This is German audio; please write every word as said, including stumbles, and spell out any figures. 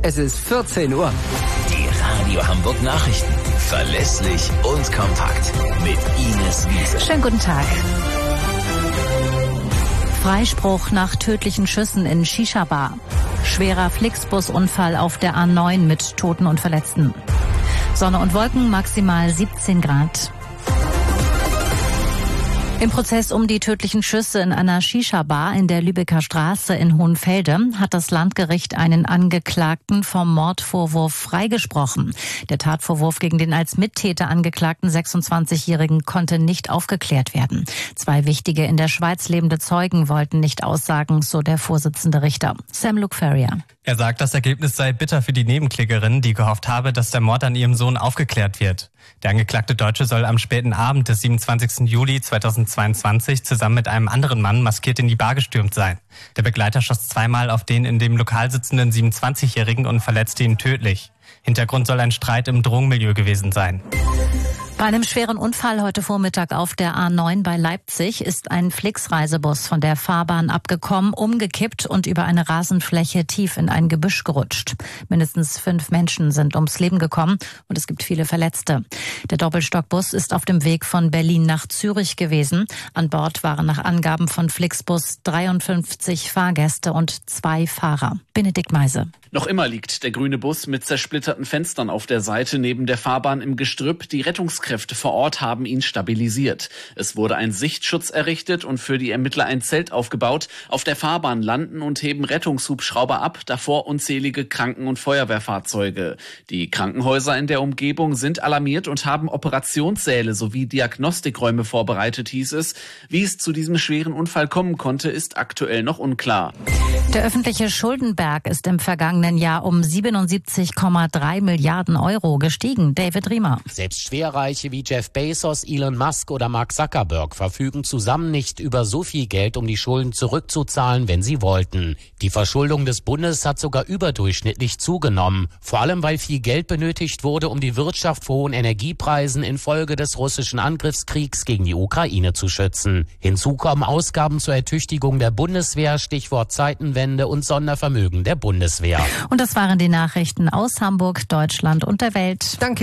Es ist vierzehn Uhr. Die Radio Hamburg Nachrichten. Verlässlich und kompakt. Mit Ines Wiese. Schönen guten Tag. Freispruch nach tödlichen Schüssen in Shisha-Bar. Schwerer Flixbus-Unfall auf der A neun mit Toten und Verletzten. Sonne und Wolken, maximal siebzehn Grad. Im Prozess um die tödlichen Schüsse in einer Shisha-Bar in der Lübecker Straße in Hohenfelde hat das Landgericht einen Angeklagten vom Mordvorwurf freigesprochen. Der Tatvorwurf gegen den als Mittäter angeklagten sechsundzwanzigjährigen konnte nicht aufgeklärt werden. Zwei wichtige in der Schweiz lebende Zeugen wollten nicht aussagen, so der Vorsitzende Richter. Sam Luke Ferrier. Er sagt, das Ergebnis sei bitter für die Nebenklägerin, die gehofft habe, dass der Mord an ihrem Sohn aufgeklärt wird. Der angeklagte Deutsche soll am späten Abend des siebenundzwanzigsten Juli zweitausendzweiundzwanzig zusammen mit einem anderen Mann maskiert in die Bar gestürmt sein. Der Begleiter schoss zweimal auf den in dem Lokal sitzenden siebenundzwanzigjährigen und verletzte ihn tödlich. Hintergrund soll ein Streit im Drogenmilieu gewesen sein. Bei einem schweren Unfall heute Vormittag auf der A neun bei Leipzig ist ein Flix-Reisebus von der Fahrbahn abgekommen, umgekippt und über eine Rasenfläche tief in ein Gebüsch gerutscht. Mindestens fünf Menschen sind ums Leben gekommen und es gibt viele Verletzte. Der Doppelstockbus ist auf dem Weg von Berlin nach Zürich gewesen. An Bord waren nach Angaben von Flixbus dreiundfünfzig Fahrgäste und zwei Fahrer. Benedikt Meise. Noch immer liegt der grüne Bus mit zersplitterten Fenstern auf der Seite neben der Fahrbahn im Gestrüpp. Die Rettungskräfte vor Ort haben ihn stabilisiert. Es wurde ein Sichtschutz errichtet und für die Ermittler ein Zelt aufgebaut. Auf der Fahrbahn landen und heben Rettungshubschrauber ab, davor unzählige Kranken- und Feuerwehrfahrzeuge. Die Krankenhäuser in der Umgebung sind alarmiert und haben Operationssäle sowie Diagnostikräume vorbereitet, hieß es. Wie es zu diesem schweren Unfall kommen konnte, ist aktuell noch unklar. Der öffentliche Schuldenberg ist im vergangenen Jahr um siebenundsiebzig Komma drei Milliarden Euro gestiegen. David Riemer. Selbst Schwerreiche wie Jeff Bezos, Elon Musk oder Mark Zuckerberg verfügen zusammen nicht über so viel Geld, um die Schulden zurückzuzahlen, wenn sie wollten. Die Verschuldung des Bundes hat sogar überdurchschnittlich zugenommen. Vor allem, weil viel Geld benötigt wurde, um die Wirtschaft vor hohen Energiepreisen infolge des russischen Angriffskriegs gegen die Ukraine zu schützen. Hinzu kommen Ausgaben zur Ertüchtigung der Bundeswehr, Stichwort Zeitenwende und Sondervermögen der Bundeswehr. Und das waren die Nachrichten aus Hamburg, Deutschland und der Welt. Danke.